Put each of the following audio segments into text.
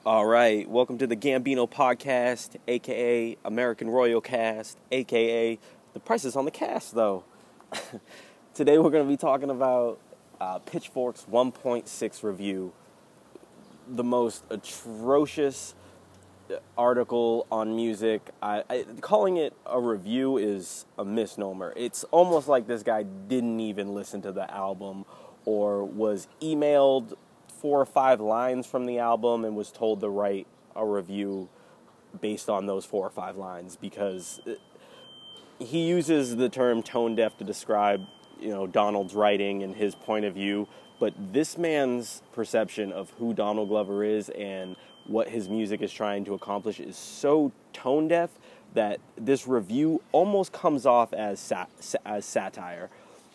All right, welcome to the Gambino Podcast, aka American Royal Cast, aka The Price is on the Cast, though. Today we're going to be talking about Pitchfork's 1.6 review, the most atrocious article on music. Calling it a review is a misnomer. It's almost like this guy didn't even listen to the album or was emailed 4 or 5 lines from the album and was told to write a review based on those 4 or 5 lines, because he uses the term tone deaf to describe, Donald's writing and his point of view, but this man's perception of who Donald Glover is and what his music is trying to accomplish is so tone deaf that this review almost comes off as satire.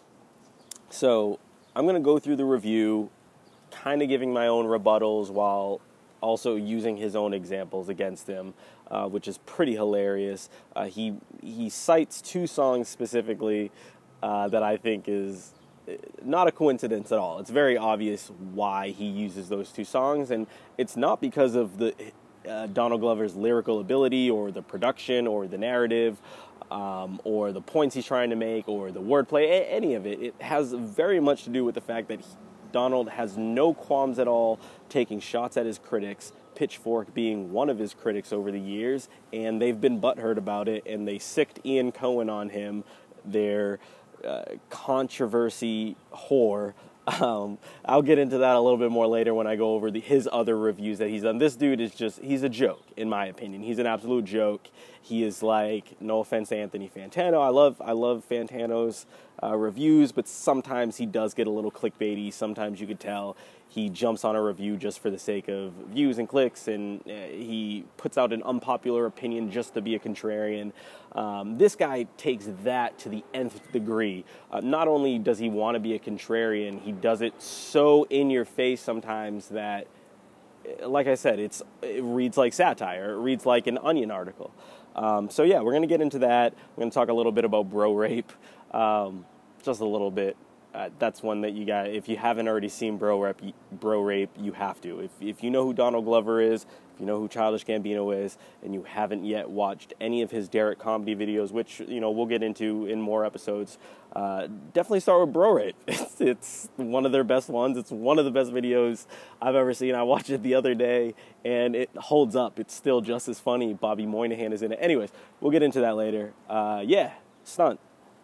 So I'm going to go through the review, kind of giving my own rebuttals while also using his own examples against him, which is pretty hilarious. He cites 2 songs specifically that I think is not a coincidence at all. It's very obvious why he uses those 2 songs, and it's not because of the Donald Glover's lyrical ability or the production or the narrative or the points he's trying to make or the wordplay, any of it. It has very much to do with the fact that Donald has no qualms at all taking shots at his critics, Pitchfork being one of his critics over the years, and they've been butthurt about it, and they sicked Ian Cohen on him, their controversy whore. I'll get into that a little bit more later when I go over his other reviews that he's done. This dude is he's a joke, in my opinion. He's an absolute joke. He is like, no offense to Anthony Fantano. I love Fantano's reviews, but sometimes he does get a little clickbaity. Sometimes you could tell he jumps on a review just for the sake of views and clicks, and he puts out an unpopular opinion just to be a contrarian. This guy takes that to the nth degree. Not only does he want to be a contrarian, he does it so in your face sometimes that, like I said, it reads like satire. It reads like an Onion article. So yeah, we're going to get into that. We're going to talk a little bit about bro rape, just a little bit. That's one that you got. If you haven't already seen Bro Rape, you have to. If you know who Donald Glover is, if you know who Childish Gambino is, and you haven't yet watched any of his Derek comedy videos, which we'll get into in more episodes, definitely start with Bro Rape. It's one of their best ones. It's one of the best videos I've ever seen. I watched it the other day, and it holds up. It's still just as funny. Bobby Moynihan is in it. Anyways, we'll get into that later. Yeah, stunt.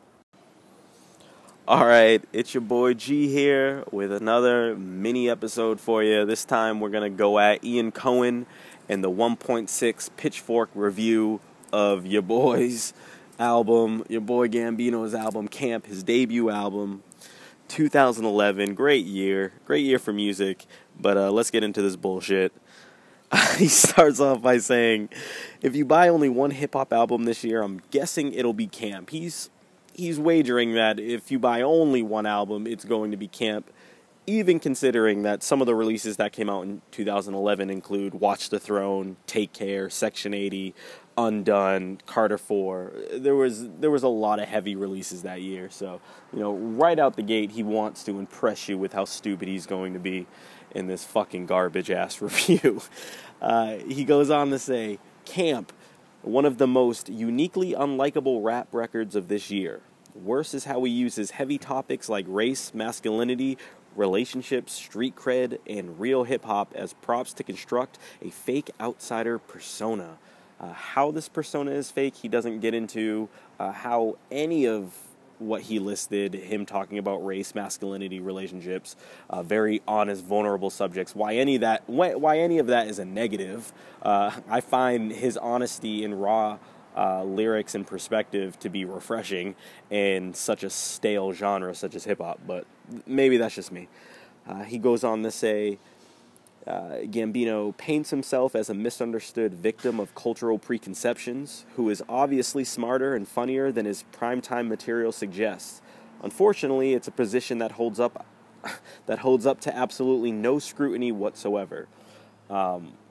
All right, it's your boy G here with another mini episode for you. This time we're going to go at Ian Cohen and the 1.6 Pitchfork review of your boy's album, your boy Gambino's album, Camp, his debut album, 2011. Great year for music, but let's get into this bullshit. He starts off by saying, if you buy only one hip-hop album this year, I'm guessing it'll be Camp. He's wagering that if you buy only one album, it's going to be Camp, even considering that some of the releases that came out in 2011 include Watch the Throne, Take Care, Section 80, Undone, Carter 4. There was a lot of heavy releases that year. So, right out the gate, he wants to impress you with how stupid he's going to be in this fucking garbage-ass review. He goes on to say, Camp, one of the most uniquely unlikable rap records of this year. Worse is how he uses heavy topics like race, masculinity, relationships, street cred, and real hip-hop as props to construct a fake outsider persona. How this persona is fake, he doesn't get into. How any of what he listed, him talking about race, masculinity, relationships, very honest, vulnerable subjects, why any of that is a negative. I find his honesty and raw lyrics and perspective to be refreshing in such a stale genre such as hip-hop, but maybe that's just me. He goes on to say, Gambino paints himself as a misunderstood victim of cultural preconceptions, who is obviously smarter and funnier than his primetime material suggests. Unfortunately, it's a position that holds up to absolutely no scrutiny whatsoever.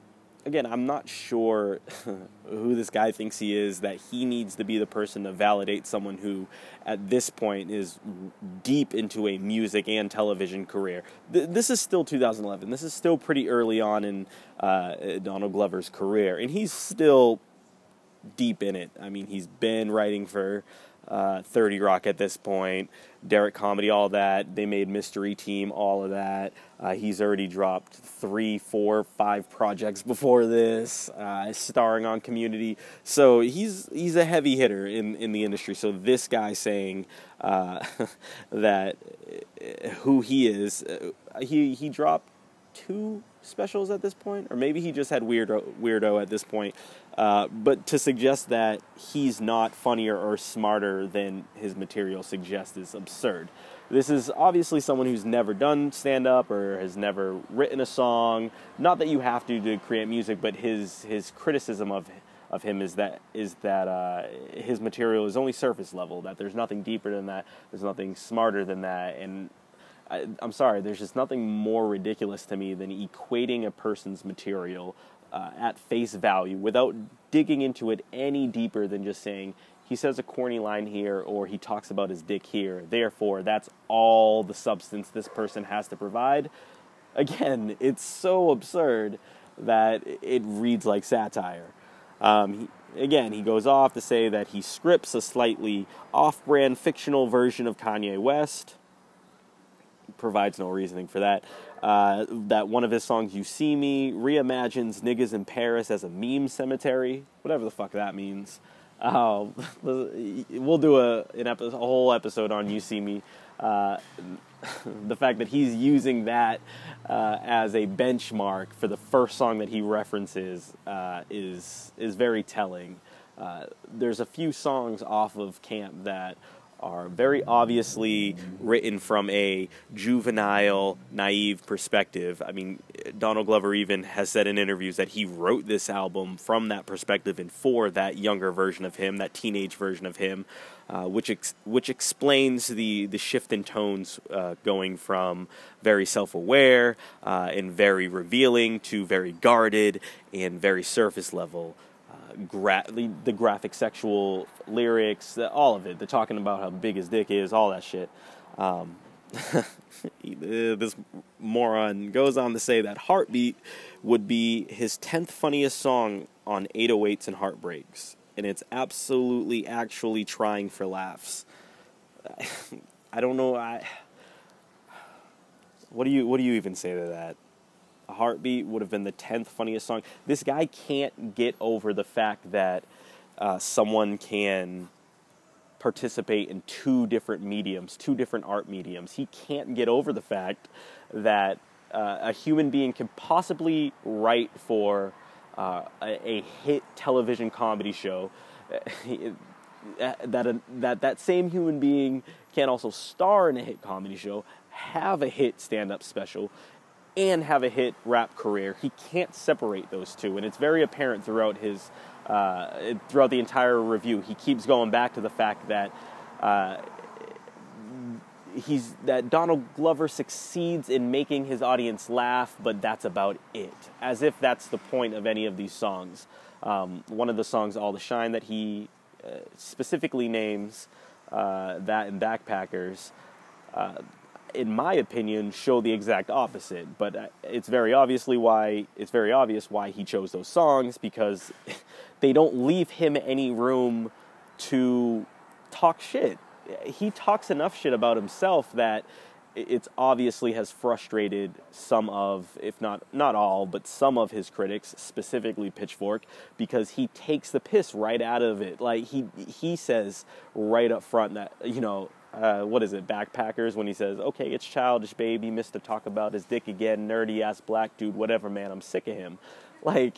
again, I'm not sure who this guy thinks he is, that he needs to be the person to validate someone who, at this point, is deep into a music and television career. This is still 2011. This is still pretty early on in Donald Glover's career, and he's still deep in it. I mean, he's been writing for 30 Rock at this point, Derek Comedy, all that. They made Mystery Team, all of that. He's already dropped 3, 4, 5 projects before this, starring on Community. So he's a heavy hitter in the industry. So this guy saying that who he is, he dropped 2 specials at this point, or maybe he just had Weirdo at this point. But to suggest that he's not funnier or smarter than his material suggests is absurd. This is obviously someone who's never done stand-up or has never written a song. Not that you have to create music, but his criticism of him is that his material is only surface level, that there's nothing deeper than that, there's nothing smarter than that, and I'm sorry, there's just nothing more ridiculous to me than equating a person's material at face value without digging into it any deeper than just saying, he says a corny line here or he talks about his dick here, therefore that's all the substance this person has to provide. Again, it's so absurd that it reads like satire. He goes off to say that he scripts a slightly off-brand fictional version of Kanye West. Provides no reasoning for that. That one of his songs, You See Me, reimagines niggas in Paris as a meme cemetery, whatever the fuck that means. We'll do a whole episode on You See Me. The fact that he's using that as a benchmark for the first song that he references is very telling. There's a few songs off of Camp that are very obviously written from a juvenile, naive perspective. I mean, Donald Glover even has said in interviews that he wrote this album from that perspective and for that younger version of him, that teenage version of him, which explains the shift in tones going from very self-aware and very revealing to very guarded and very surface level. The graphic sexual lyrics, all of it. They're talking about how big his dick is, all that shit. This moron goes on to say that Heartbeat would be his 10th funniest song on 808s and Heartbreaks, and it's absolutely actually trying for laughs. I don't know. What do you even say to that? A Heartbeat would have been the 10th funniest song. This guy can't get over the fact that someone can participate in 2 different mediums, 2 different art mediums. He can't get over the fact that a human being can possibly write for a hit television comedy show. That same human being can also star in a hit comedy show, have a hit stand-up special, and have a hit rap career. He can't separate those 2, and it's very apparent throughout throughout the entire review. He keeps going back to the fact that that Donald Glover succeeds in making his audience laugh, but that's about it, as if that's the point of any of these songs. One of the songs, All the Shine, that he specifically names, that in Backpackers, in my opinion, show the exact opposite. But it's very obvious why he chose those songs, because they don't leave him any room to talk shit. He talks enough shit about himself that it's obviously has frustrated some of, if not all, but some of his critics, specifically Pitchfork, because he takes the piss right out of it. Like, he says right up front that, what is it, Backpackers, when he says, okay, it's childish, baby, missed to talk about his dick again, nerdy-ass black dude, whatever, man, I'm sick of him. Like,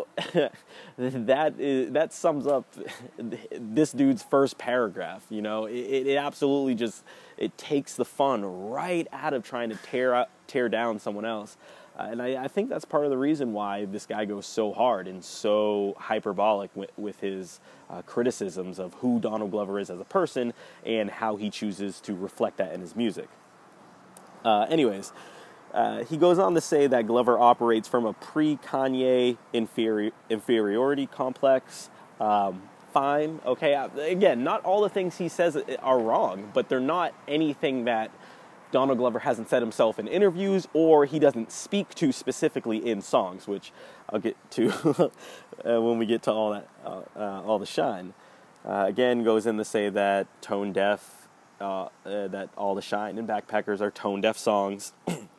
that sums up this dude's first paragraph, It absolutely just, it takes the fun right out of trying to tear down someone else. And I think that's part of the reason why this guy goes so hard and so hyperbolic with his criticisms of who Donald Glover is as a person and how he chooses to reflect that in his music. Anyways, He goes on to say that Glover operates from a pre-Kanye inferiority complex. Fine, okay. Again, not all the things he says are wrong, but they're not anything that Donald Glover hasn't said himself in interviews or he doesn't speak to specifically in songs, which I'll get to when we get to all that, all the shine. Again, goes in to say that tone deaf, that All the Shine and Backpackers are tone deaf songs.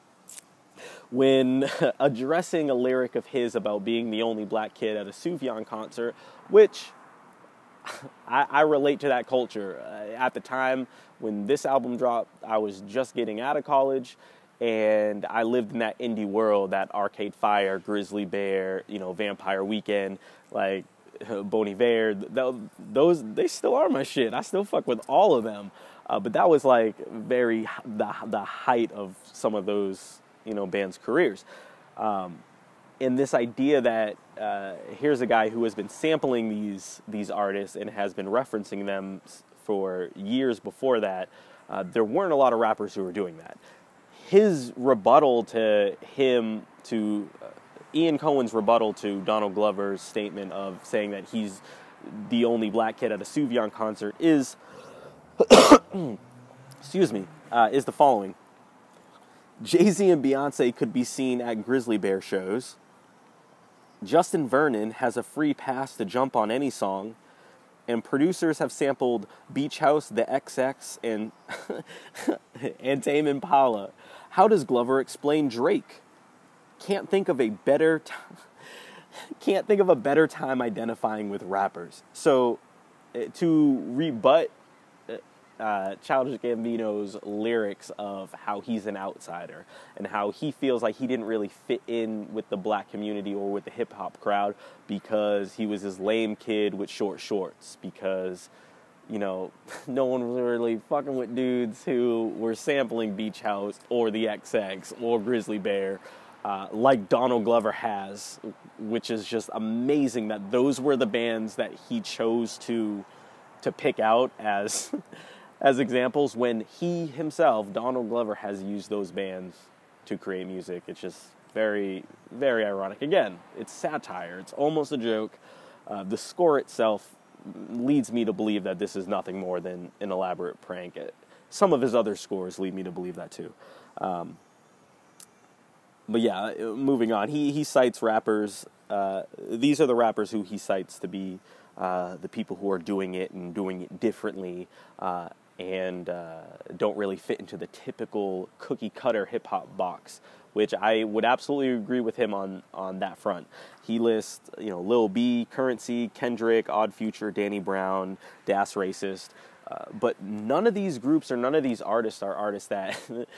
When addressing a lyric of his about being the only black kid at a Sufjan concert, which I relate to that culture. At the time when this album dropped, I was just getting out of college, and I lived in that indie world, that Arcade Fire, Grizzly Bear, Vampire Weekend, like Bon Iver. Those, they still are my shit. I still fuck with all of them. But that was like the height of some of those bands' careers. And this idea that here's a guy who has been sampling these artists and has been referencing them for years before that, there weren't a lot of rappers who were doing that. His rebuttal to Ian Cohen's rebuttal to Donald Glover's statement of saying that he's the only black kid at a Sufjan concert is, is the following. Jay-Z and Beyonce could be seen at Grizzly Bear shows. Justin Vernon has a free pass to jump on any song, and producers have sampled Beach House, The XX, and Tame Impala. How does Glover explain Drake? Can't think of a better time identifying with rappers. So, to rebut Childish Gambino's lyrics of how he's an outsider and how he feels like he didn't really fit in with the black community or with the hip-hop crowd because he was this lame kid with short shorts, because no one was really fucking with dudes who were sampling Beach House or the XX or Grizzly Bear like Donald Glover has, which is just amazing that those were the bands that he chose to pick out as examples when he himself, Donald Glover, has used those bands to create music. It's just very, very ironic. Again, it's satire. It's almost a joke. The score itself leads me to believe that this is nothing more than an elaborate prank. Some of his other scores lead me to believe that too. But yeah, moving on. He cites rappers. These are the rappers who he cites to be the people who are doing it and doing it differently, and don't really fit into the typical cookie-cutter hip-hop box, which I would absolutely agree with him on that front. He lists, Lil B, Currency, Kendrick, Odd Future, Danny Brown, Das Racist, but none of these groups or none of these artists are artists that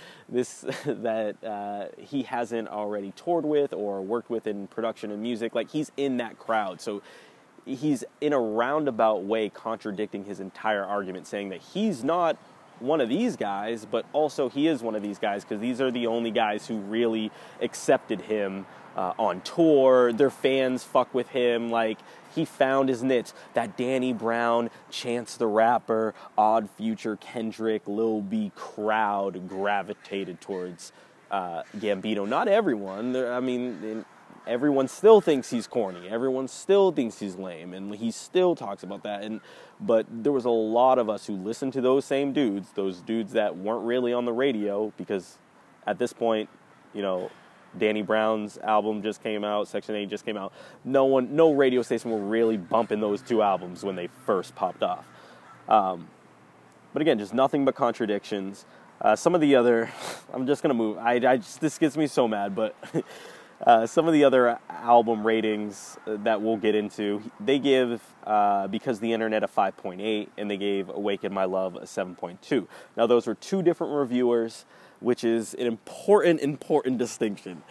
he hasn't already toured with or worked with in production and music. Like, he's in that crowd, so he's in a roundabout way contradicting his entire argument, saying that he's not one of these guys, but also he is one of these guys because these are the only guys who really accepted him on tour. Their fans fuck with him. Like, he found his niche. That Danny Brown, Chance the Rapper, Odd Future, Kendrick, Lil B crowd gravitated towards Gambino. Not everyone. Everyone still thinks he's corny. Everyone still thinks he's lame, and he still talks about that. But there was a lot of us who listened to those same dudes, those dudes that weren't really on the radio, because at this point, Danny Brown's album just came out, Section 8 just came out. No radio station were really bumping those two albums when they first popped off. But again, just nothing but contradictions. Some of the other, I'm just gonna move. This gets me so mad, but. Some of the other album ratings that we'll get into, they give Because the Internet a 5.8, and they gave Awaken My Love a 7.2. Now, those were two different reviewers, which is an important distinction.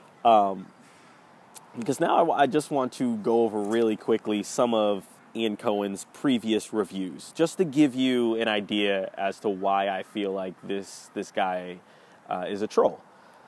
Because now I just want to go over really quickly some of Ian Cohen's previous reviews, just to give you an idea as to why I feel like this guy is a troll.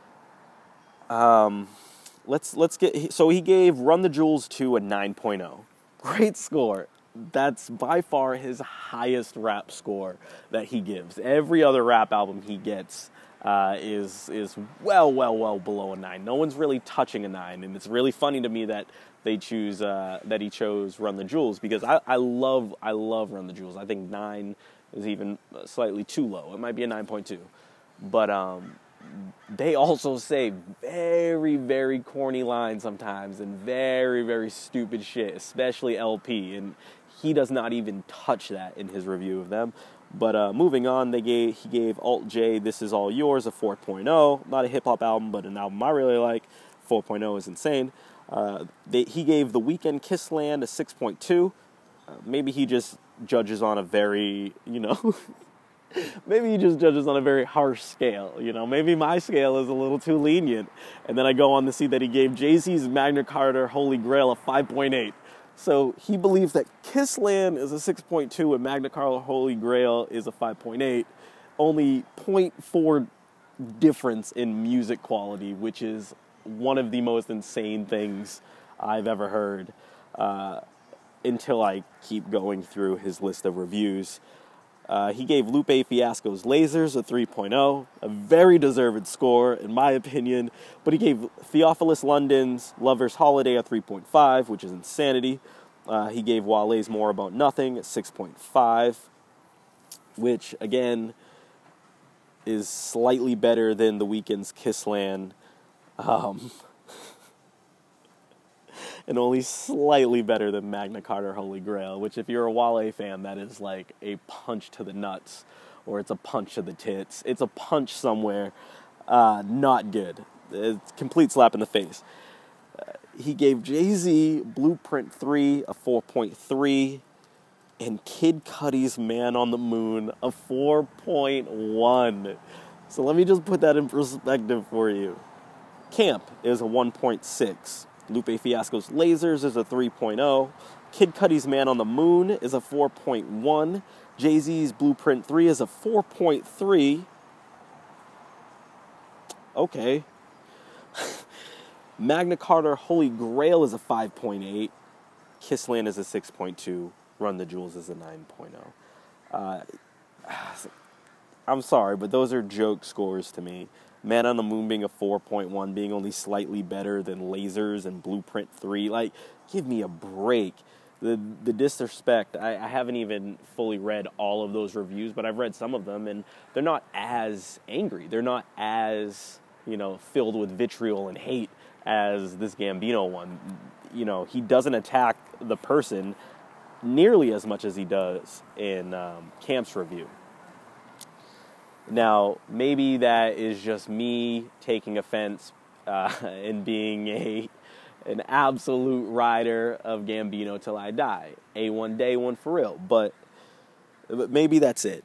So he gave Run the Jewels 2 a 9.0. Great score. That's by far his highest rap score that he gives. Every other rap album he gets is well below a 9. No one's really touching a 9, and it's really funny to me that he chose Run the Jewels, because I love Run the Jewels. I think 9 is even slightly too low. It might be a 9.2, but they also say very, very corny lines sometimes and very, very stupid shit, especially LP, and he does not even touch that in his review of them. But moving on, he gave Alt J, This Is All Yours, a 4.0. Not a hip-hop album, but an album I really like. 4.0 is insane. He gave The Weeknd, Kissland, a 6.2. Maybe he just judges on a very, maybe he just judges on a very harsh scale. Maybe my scale is a little too lenient. And then I go on to see that he gave Jay-Z's Magna Carta Holy Grail a 5.8. So he believes that Kissland is a 6.2 and Magna Carta Holy Grail is a 5.8. Only 0.4 difference in music quality, which is one of the most insane things I've ever heard, until I keep going through his list of reviews. He gave Lupe Fiasco's Lasers a 3.0, a very deserved score, in my opinion. But he gave Theophilus London's Lover's Holiday a 3.5, which is insanity. He gave Wale's More About Nothing at 6.5, which, again, is slightly better than The Weeknd's Kissland, and only slightly better than Magna Carta Holy Grail, which, if you're a Wale fan, that is like a punch to the nuts, or it's a punch to the tits. It's a punch somewhere. Not good. It's a complete slap in the face. He gave Jay-Z Blueprint 3 a 4.3, and Kid Cudi's Man on the Moon a 4.1. So let me just put that in perspective for you. Camp is a 1.6. Lupe Fiasco's Lasers is a 3.0. Kid Cudi's Man on the Moon is a 4.1. Jay-Z's Blueprint 3 is a 4.3. Okay. Magna Carta Holy Grail is a 5.8. Kissland is a 6.2. Run the Jewels is a 9.0. I'm sorry, but those are joke scores to me. Man on the Moon being a 4.1, being only slightly better than Lasers and Blueprint 3. Like, give me a break. The disrespect, I haven't even fully read all of those reviews, but I've read some of them, and they're not as angry. They're not as, filled with vitriol and hate as this Gambino one. He doesn't attack the person nearly as much as he does in Camp's review. Now, maybe that is just me taking offense and being an absolute rider of Gambino till I die. A1 day one for real. But maybe that's it.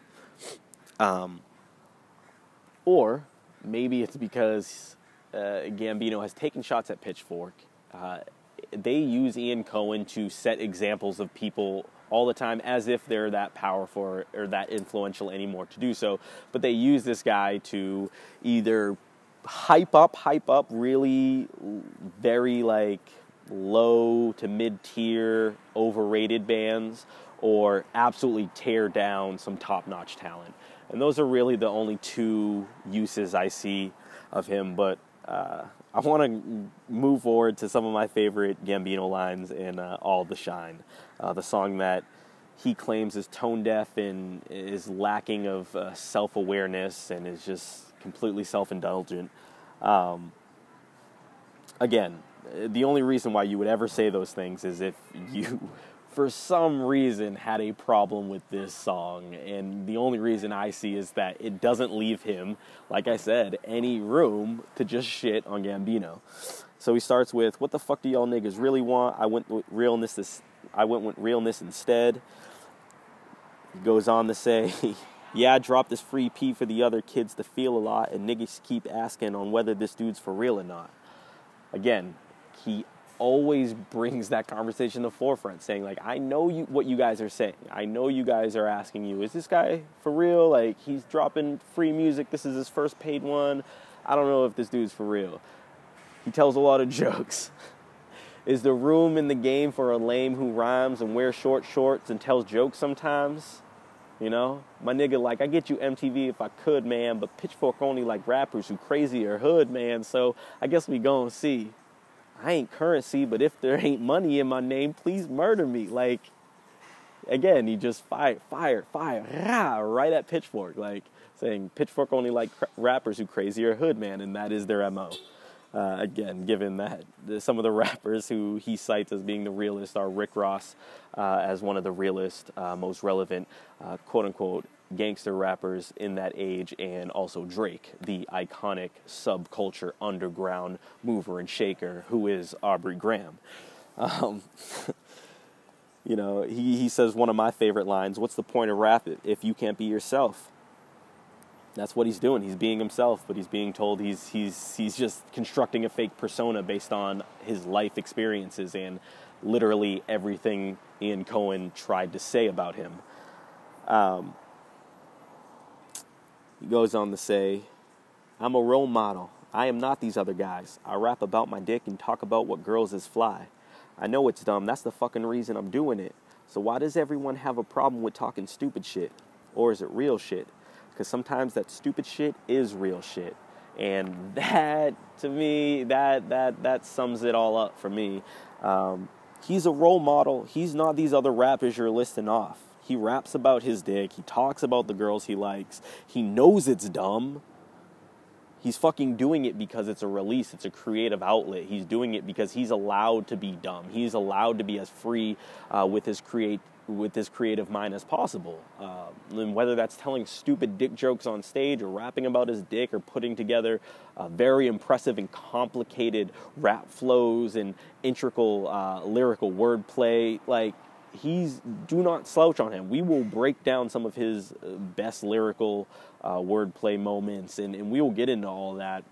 Or maybe it's because Gambino has taken shots at Pitchfork. They use Ian Cohen to set examples of people all the time, as if they're that powerful or that influential anymore to do so. But they use this guy to either hype up really very low to mid-tier overrated bands, or absolutely tear down some top-notch talent. And those are really the only two uses I see of him. But I want to move forward to some of my favorite Gambino lines in All the Shine, the song that he claims is tone deaf and is lacking of self-awareness and is just completely self-indulgent. Again, the only reason why you would ever say those things is if you, for some reason, had a problem with this song. And the only reason I see is that it doesn't leave him, like I said, any room to just shit on Gambino. So he starts with, "What the fuck do y'all niggas really want? I went with realness instead." He goes on to say, "Yeah, I dropped this free P for the other kids to feel a lot, and niggas keep asking on whether this dude's for real or not." Again, he always brings that conversation to the forefront, saying, I know what you guys are saying. I know you guys are asking you, is this guy for real? He's dropping free music. This is his first paid one. I don't know if this dude's for real. He tells a lot of jokes. Is there room in the game for a lame who rhymes and wears short shorts and tells jokes sometimes? You know, my nigga, like, I get you MTV if I could, man, but Pitchfork only like rappers who crazy or hood, man. So I guess we gon' see. I ain't currency, but if there ain't money in my name, please murder me. Like, again, he just fired, right at Pitchfork, like saying Pitchfork only like rappers who crazy or hood, man, and that is their MO. Again, given that some of the rappers who he cites as being the realest are Rick Ross as one of the realest, most relevant, quote-unquote, gangster rappers in that age, and also Drake, the iconic subculture underground mover and shaker who is Aubrey Graham. You know, he says one of my favorite lines, what's the point of rap if you can't be yourself? That's what he's doing. He's being himself, but he's being told he's just constructing a fake persona based on his life experiences and literally everything Ian Cohen tried to say about him. He goes on to say, I'm a role model. I am not these other guys. I rap about my dick and talk about what girls is fly. I know it's dumb. That's the fucking reason I'm doing it. So why does everyone have a problem with talking stupid shit? Or is it real shit? Because sometimes that stupid shit is real shit. And that, to me, that sums it all up for me. He's a role model. He's not these other rappers you're listing off. He raps about his dick. He talks about the girls he likes. He knows it's dumb. He's fucking doing it because it's a release. It's a creative outlet. He's doing it because he's allowed to be dumb. He's allowed to be as free with his creative mind as possible. And whether that's telling stupid dick jokes on stage or rapping about his dick or putting together very impressive and complicated rap flows and integral lyrical wordplay, like, do not slouch on him. We will break down some of his best lyrical wordplay moments, and we will get into all that.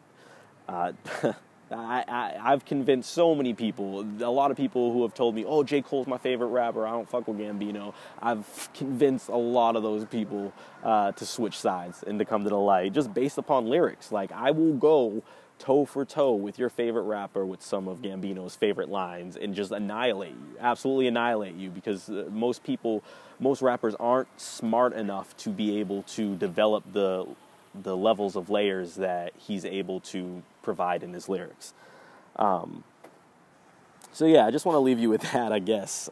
I've convinced so many people, a lot of people who have told me, oh, J. Cole's my favorite rapper, I don't fuck with Gambino. I've convinced a lot of those people to switch sides and to come to the light, just based upon lyrics. Like, I will go toe for toe with your favorite rapper with some of Gambino's favorite lines and just annihilate you, absolutely annihilate you, because most rappers aren't smart enough to be able to develop the levels of layers that he's able to provide in his lyrics. So yeah, I just want to leave you with that, I guess.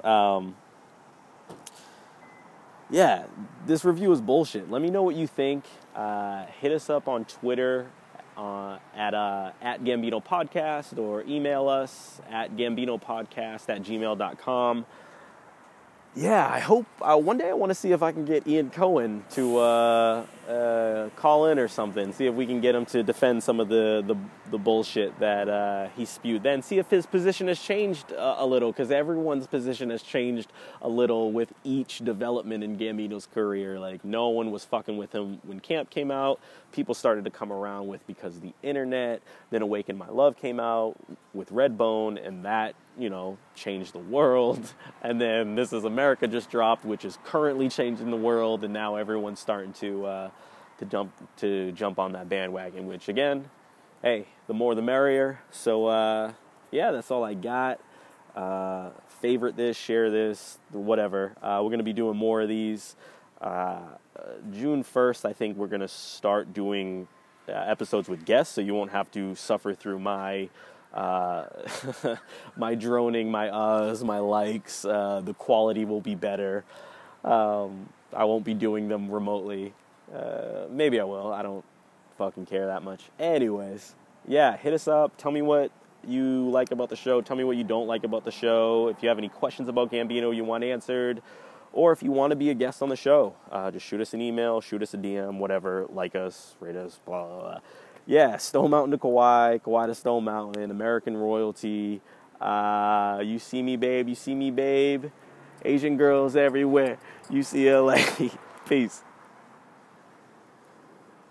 Yeah, this review is bullshit. Let me know what you think. Hit us up on Twitter at Gambino Podcast, or email us at gambinopodcast@gmail.com. Yeah, I hope one day I want to see if I can get Ian Cohen to call in or something. See if we can get him to defend some of the bullshit that he spewed. Then see if his position has changed a little, because everyone's position has changed a little with each development in Gambino's career. Like, no one was fucking with him when Camp came out. People started to come around with because of the internet. Then Awaken My Love came out with Redbone, and that, you know, changed the world. And then This Is America just dropped, which is currently changing the world, and now everyone's starting to jump on that bandwagon, which, again, hey, the more the merrier. So yeah, that's all I got. Favorite this, share this, whatever. We're going to be doing more of these. June 1st, I think we're going to start doing episodes with guests, so you won't have to suffer through my my droning, my uhs, my likes. The quality will be better. I won't be doing them remotely. Maybe I will. I don't fucking care that much. Anyways, yeah, hit us up. Tell me what you like about the show. Tell me what you don't like about the show. If you have any questions about Gambino you want answered, or if you want to be a guest on the show, just shoot us an email, shoot us a DM, whatever. Like us, rate us, blah, blah, blah. Yeah, Stone Mountain to Kauai, Kauai to Stone Mountain, American royalty. You see me, babe. You see me, babe. Asian girls everywhere. UCLA. Peace.